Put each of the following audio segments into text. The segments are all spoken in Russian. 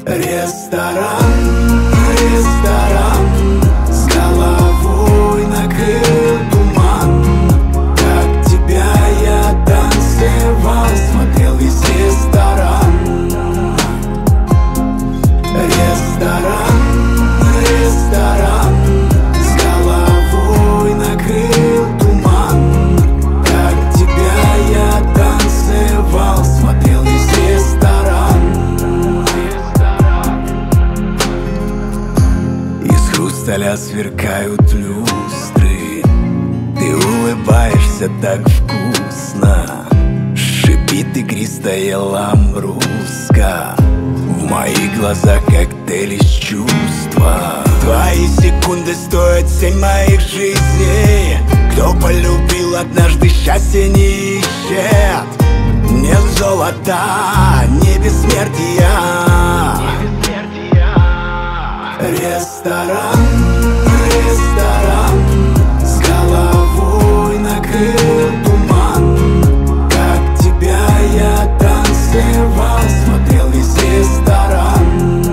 Ресторан, ресторан, с головой накрыл туман. Как тебя я танцевал, смотрел весь ресторан. Ресторан, ресторан, с головой накрыл туман. Как тебя я танцевал, смотрел весь ресторан. Из хрусталя сверкают люстры, ты улыбаешься так вкусно. Шипит игристая ламбруска, в моих глазах коктейль из чувства. Твои секунды стоят 7 моих жизней. Кто полюбил однажды, счастье не ищет. Нет золота, не бессмертия. Ресторан, ресторан, с головой накрыл туман. Как тебя я танцевал, смотрел весь ресторан.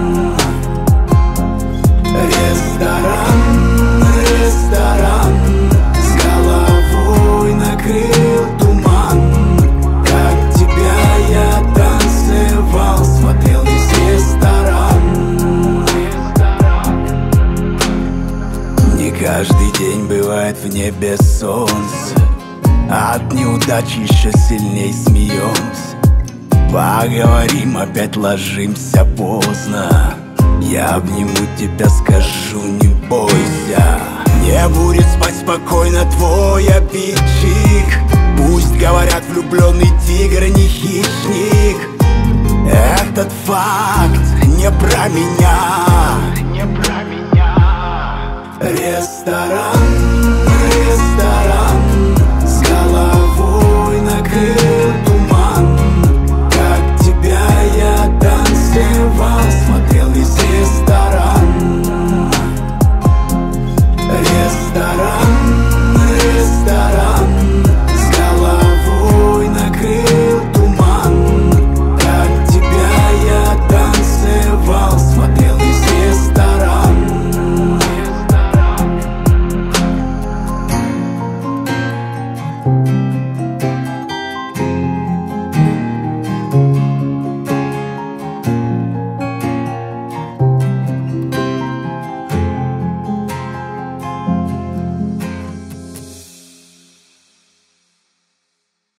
Ресторан, ресторан, с головой накрыл туман. Как тебя я танцевал, смотрел весь ресторан. Не каждый день бывает в небе солнце, от неудачи еще сильней смеемся. Поговорим, опять ложимся поздно. Я обниму тебя, скажу, не бойся. Не будет спать спокойно твой обидчик. Пусть говорят, влюбленный тигр не хищник. Этот факт не про меня. Ресторан,